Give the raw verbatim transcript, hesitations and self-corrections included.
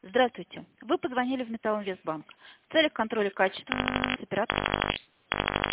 Здравствуйте. Вы позвонили в Металлинвестбанк. В целях контроля качества оператора